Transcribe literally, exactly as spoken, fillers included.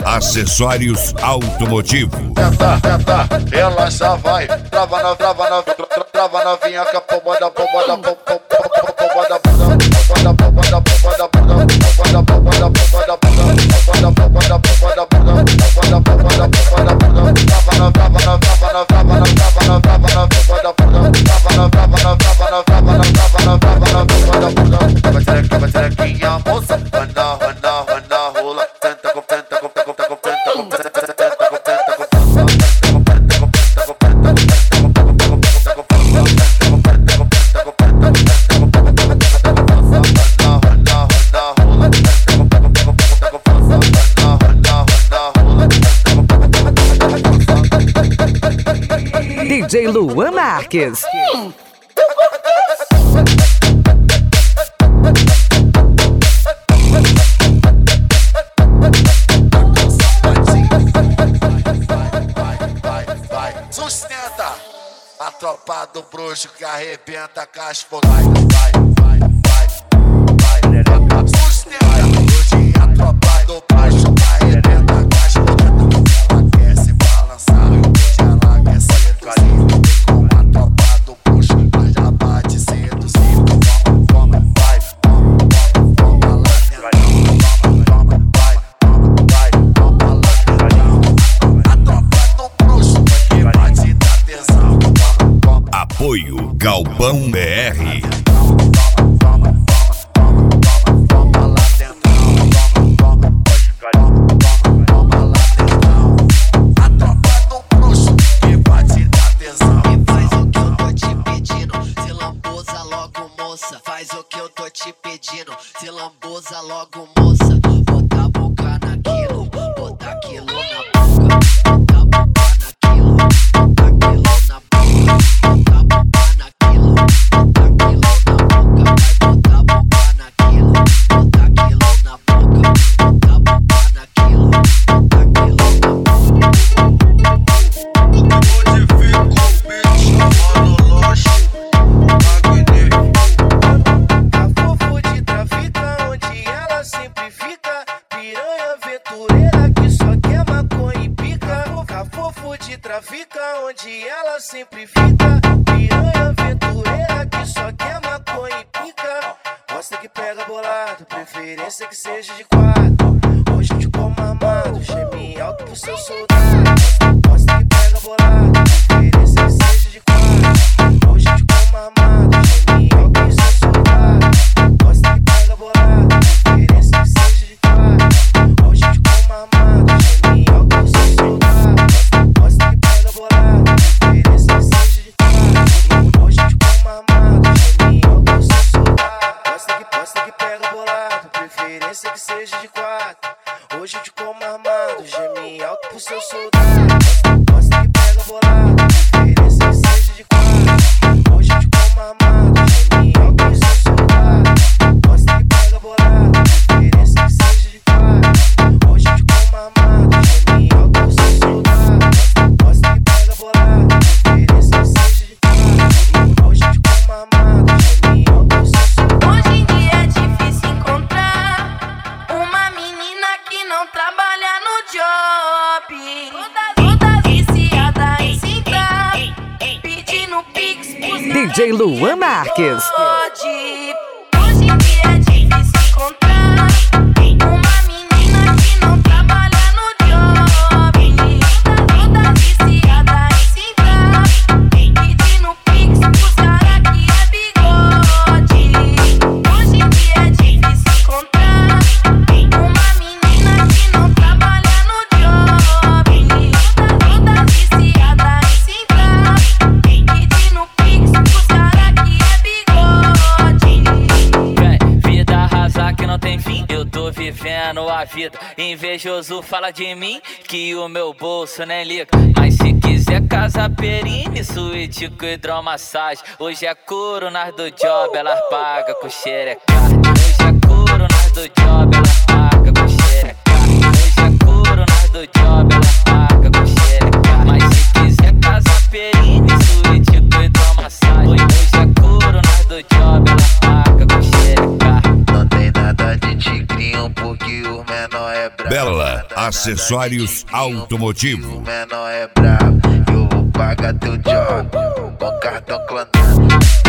Acessórios automotivo. Tenta, tenta, relaxa, vai. Trava na, trava na, trava novinha com a pomba da pomba da pomba da pomba da pomba da pomba da pomba da pomba da pomba da pomba da pomba da pomba da pomba da pomba da pomba da pomba da pomba da pomba. Trava na, trava na, trava na, trava na, trava na, trava na pomba da pomba. Trava na, trava na, trava na, trava na, trava na, trava na pomba da pomba. Tava tcherequinha, tava tcherequinha, moça. Anda, anda, anda, rola. Tenta, com tenta, com tenta, com tenta, com tenta, com tenta, com tenta, com tenta, com D J Luan Marques. Hum. Sustenta a tropa do bruxo que arrebenta com as fogueiras. Vai, vai, vai, vai, vai. Sustenta hoje a tropa do bruxo que arrebenta com as fogueiras. Ela quer se balançar, hoje ela quer se reduzir. Com a tropa do bruxo, mas já bate seduzido. Toma, toma, vai, toma, toma, toma lá dentro. Toma, toma, vai, toma, vai, toma lá dentro. A tropa do bruxo que bate da tesão. Apoio Galpão B R. Faz o que eu tô te pedindo, se lambuza logo, moça. Bota a boca naquilo, bota aquilo na boca. Bota a boca naquilo, bota aquilo na boca. Bota a boca naquilo, bota aquilo na boca. Vai botar a boca naquilo, bota aquilo na boca. Bota a boca naquilo, bota aquilo na boca. Modifico o beat, chamando loja. Fica onde ela sempre fica, piranha aventureira que só quer maconha e pica. Gosta que pega bolado, preferência que seja de quatro. Hoje eu te como amado, geme alto pro seu soldado. Gosta que pega bolado, preferência que seja de quatro. Hoje eu te como amado, geme alto pro seu soldado. Gosta que pega bolado, preferência que seja de quatro. Hoje eu te como amado, geme alto pro seu soldado. Que seja de quatro, hoje eu te como armado, geme alto pro seu soldado. Gosta que pega bolado, preferência que seja de quatro, hoje eu te como armado, geme alto pro seu soldado. Gosta que pega bolado, preferência que seja de quatro, hoje eu te como armado, geme alto pro seu soldado. Gosta que pega bolado, preferência que seja de quatro, hoje eu te como armado, geme alto pro seu soldado. Hoje em dia é difícil encontrar uma menina que não trabalha no job. Toda, toda viciada em cinta, pedindo pix pros D J Luan Marques. Hoje em dia é difícil encontrar uma menina que não trabalha no job. Toda viciada em cinta, pedindo pix pros cara que é bigode. Hoje em dia é difícil encontrar uma menina que não trabalha no job. Toda viciada em cinta, pedindo pix pros cara que é bigode. Vem, vida rasa que não tem fim, eu tô vivendo a vida. Invejoso fala de mim que o meu bolso nem liga. Mas se quiser casa perine, suíte com hidromassagem. Hoje é couro nas do job, elas pagam com xereca. Hoje é couro nas do job, elas pagam com xereca. Hoje é couro nas do job, elas pagam com xereca. Mas se quiser casa perine, suíte com hidromassagem. Hoje é couro nas do job, elas pagam com xereca. Não tem nada de tigrinho porque o menor é brabo. Bela Acessórios Automotivo. O menor é brabo. Eu vou pagar teu job com cartão clandestino.